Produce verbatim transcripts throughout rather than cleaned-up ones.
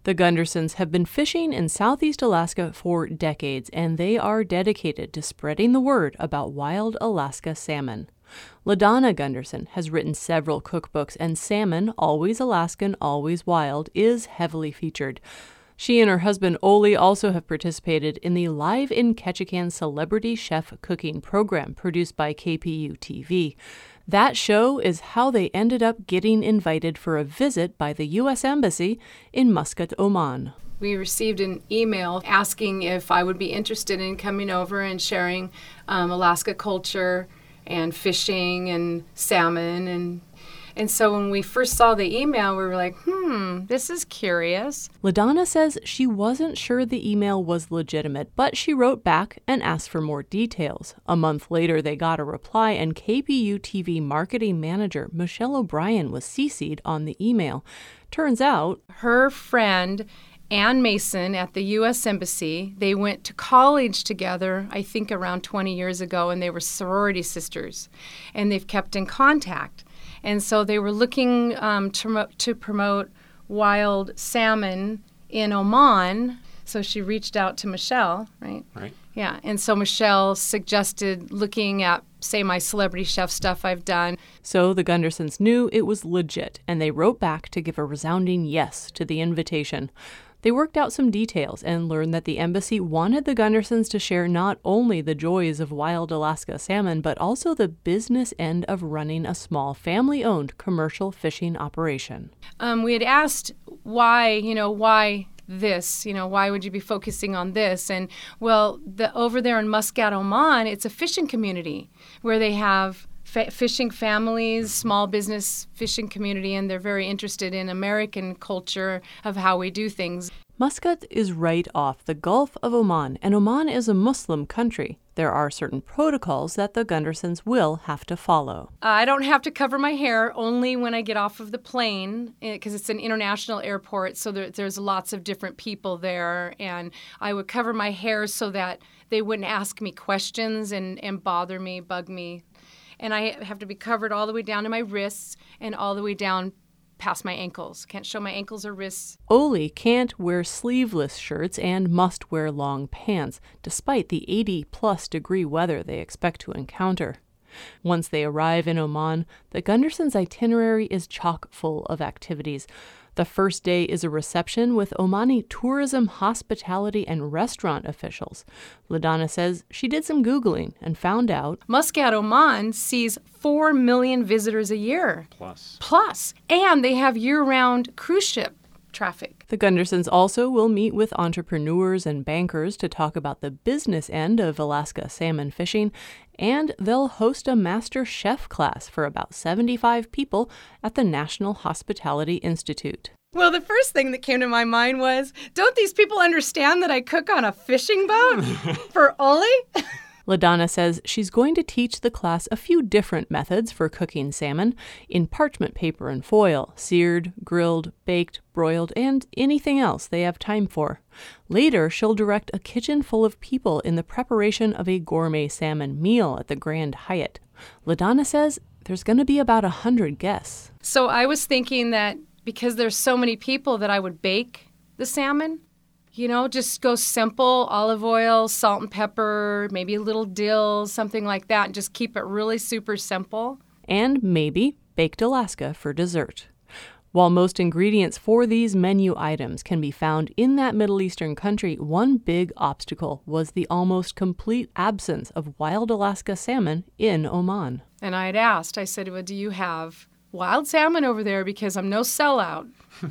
The Gundersons have been fishing in Southeast Alaska for decades, and they are dedicated to spreading the word about wild Alaska salmon. LaDonna Gunderson has written several cookbooks, and salmon, always Alaskan, always wild, is heavily featured. She and her husband Ole also have participated in the Live in Ketchikan Celebrity Chef Cooking program produced by K P U T V. That show is how they ended up getting invited for a visit by the U S Embassy in Muscat, Oman. We received an email asking if I would be interested in coming over and sharing um, Alaska culture and fishing and salmon. And and so when we first saw the email, we were like, hmm, this is curious. LaDonna says she wasn't sure the email was legitimate, but she wrote back and asked for more details. A month later, they got a reply, and K P U T V marketing manager Michelle O'Brien was C C'd on the email. Turns out her friend Ann Mason at the U S Embassy, they went to college together, I think around twenty years ago, and they were sorority sisters, and they've kept in contact. And so they were looking um, to, to promote wild salmon in Oman, so she reached out to Michelle, right? Right. Yeah, and so Michelle suggested looking at, say, my celebrity chef stuff I've done. So the Gundersons knew it was legit, and they wrote back to give a resounding yes to the invitation. They worked out some details and learned that the embassy wanted the Gundersons to share not only the joys of wild Alaska salmon, but also the business end of running a small family-owned commercial fishing operation. Um, we had asked why, you know, why this, you know, why would you be focusing on this? And, well, the, over there in Muscat, Oman, it's a fishing community where they have F- fishing families, small business fishing community, and they're very interested in American culture of how we do things. Muscat is right off the Gulf of Oman, and Oman is a Muslim country. There are certain protocols that the Gundersons will have to follow. Uh, I don't have to cover my hair only when I get off of the plane because it's an international airport, so there, there's lots of different people there, and I would cover my hair so that they wouldn't ask me questions and, and bother me, bug me. And I have to be covered all the way down to my wrists and all the way down past my ankles. Can't show my ankles or wrists. Ole can't wear sleeveless shirts and must wear long pants, despite the eighty-plus degree weather they expect to encounter. Once they arrive in Oman, the Gundersons' itinerary is chock full of activities. The first day is a reception with Omani tourism, hospitality, and restaurant officials. LaDonna says she did some Googling and found out Muscat, Oman sees four million visitors a year. Plus. Plus. And they have year-round cruise ship traffic. The Gundersons also will meet with entrepreneurs and bankers to talk about the business end of Alaska salmon fishing, and they'll host a master chef class for about seventy-five people at the National Hospitality Institute. Well, the first thing that came to my mind was, don't these people understand that I cook on a fishing boat for Ole? LaDonna says she's going to teach the class a few different methods for cooking salmon in parchment paper and foil, seared, grilled, baked, broiled, and anything else they have time for. Later, she'll direct a kitchen full of people in the preparation of a gourmet salmon meal at the Grand Hyatt. LaDonna says there's going to be about a hundred guests. So I was thinking that because there's so many people that I would bake the salmon. You know, just go simple, olive oil, salt and pepper, maybe a little dill, something like that, and just keep it really super simple. And maybe baked Alaska for dessert. While most ingredients for these menu items can be found in that Middle Eastern country, one big obstacle was the almost complete absence of wild Alaska salmon in Oman. And I had asked, I said, well, do you have wild salmon over there? Because I'm no sellout.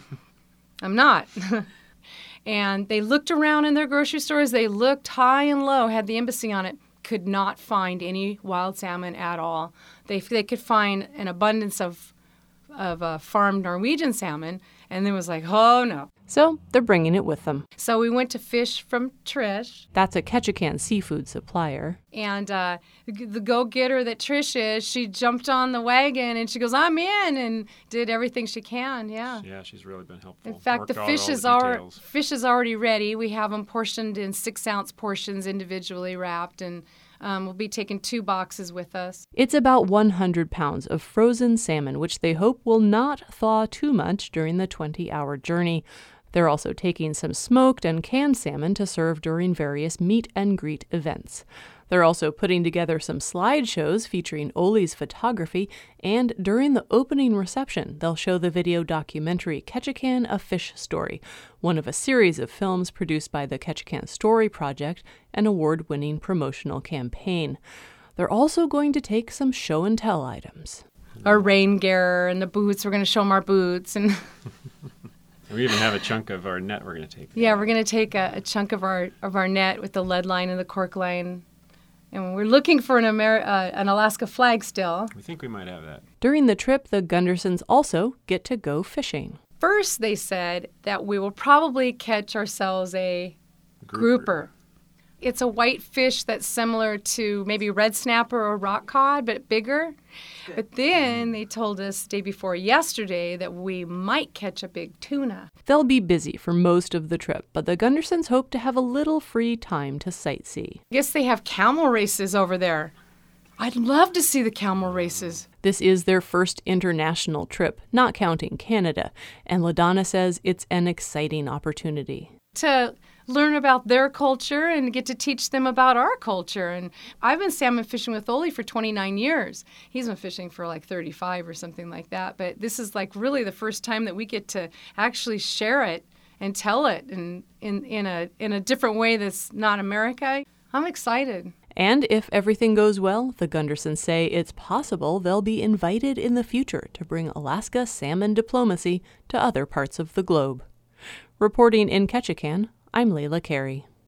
I'm not. And they looked around in their grocery stores. They looked high and low, had the embassy on it, could not find any wild salmon at all. They they could find an abundance of of uh, farmed Norwegian salmon, and then was like, oh, no. So they're bringing it with them. So we went to fish from Trish. That's a Ketchikan seafood supplier. And uh, the go-getter that Trish is, she jumped on the wagon, and she goes, I'm in, and did everything she can, yeah. Yeah, she's really been helpful. In fact, Worked the out fish all is, the al- details. fish is already ready. We have them portioned in six-ounce portions individually wrapped, and Um, we'll be taking two boxes with us. It's about one hundred pounds of frozen salmon, which they hope will not thaw too much during the twenty-hour journey. They're also taking some smoked and canned salmon to serve during various meet and greet events. They're also putting together some slideshows featuring Ole's photography, and during the opening reception, they'll show the video documentary Ketchikan: A Fish Story, one of a series of films produced by the Ketchikan Story Project, an award-winning promotional campaign. They're also going to take some show and tell items. Our rain gear and the boots, we're going to show them our boots. And we even have a chunk of our net we're going to take. Yeah, we're going to take a, a chunk of our of our net with the lead line and the cork line. And we're looking for an, Amer- uh, an Alaska flag still. We think we might have that. During the trip, the Gundersons also get to go fishing. First, they said that we will probably catch ourselves a grouper. grouper. It's a white fish that's similar to maybe red snapper or rock cod, but bigger. But then they told us day before yesterday that we might catch a big tuna. They'll be busy for most of the trip, but the Gundersons hope to have a little free time to sightsee. I guess they have camel races over there. I'd love to see the camel races. This is their first international trip, not counting Canada, and LaDonna says it's an exciting opportunity. To learn about their culture and get to teach them about our culture. And I've been salmon fishing with Ole for twenty-nine years. He's been fishing for like thirty-five or something like that. But this is like really the first time that we get to actually share it and tell it in, in, in, a, in a different way that's not America. I'm excited. And if everything goes well, the Gundersons say it's possible they'll be invited in the future to bring Alaska salmon diplomacy to other parts of the globe. Reporting in Ketchikan, I'm Layla Carey.